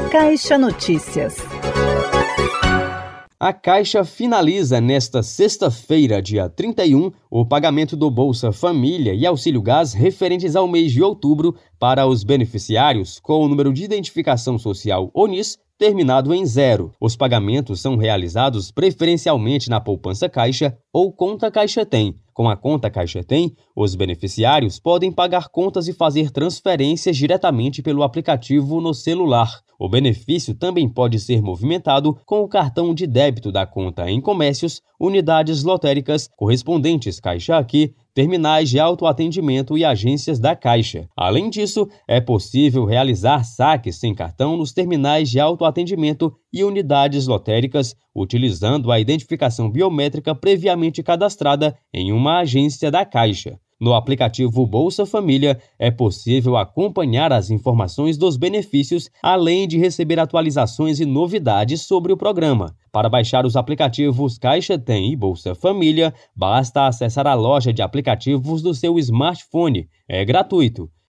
Caixa Notícias. A Caixa finaliza nesta sexta-feira, dia 31, o pagamento do Bolsa Família e Auxílio Gás referentes ao mês de outubro para os beneficiários com o número de identificação social ONIS terminado em 0. Os pagamentos são realizados preferencialmente na poupança Caixa ou conta Caixa Tem. Com a conta Caixa Tem, os beneficiários podem pagar contas e fazer transferências diretamente pelo aplicativo no celular. O benefício também pode ser movimentado com o cartão de débito da conta em comércios, unidades lotéricas, correspondentes Caixa Aqui, terminais de autoatendimento e agências da Caixa. Além disso, é possível realizar saques sem cartão nos terminais de autoatendimento e unidades lotéricas, utilizando a identificação biométrica previamente cadastrada em uma agência da Caixa. No aplicativo Bolsa Família, é possível acompanhar as informações dos benefícios, além de receber atualizações e novidades sobre o programa. Para baixar os aplicativos Caixa Tem e Bolsa Família, basta acessar a loja de aplicativos do seu smartphone. É gratuito.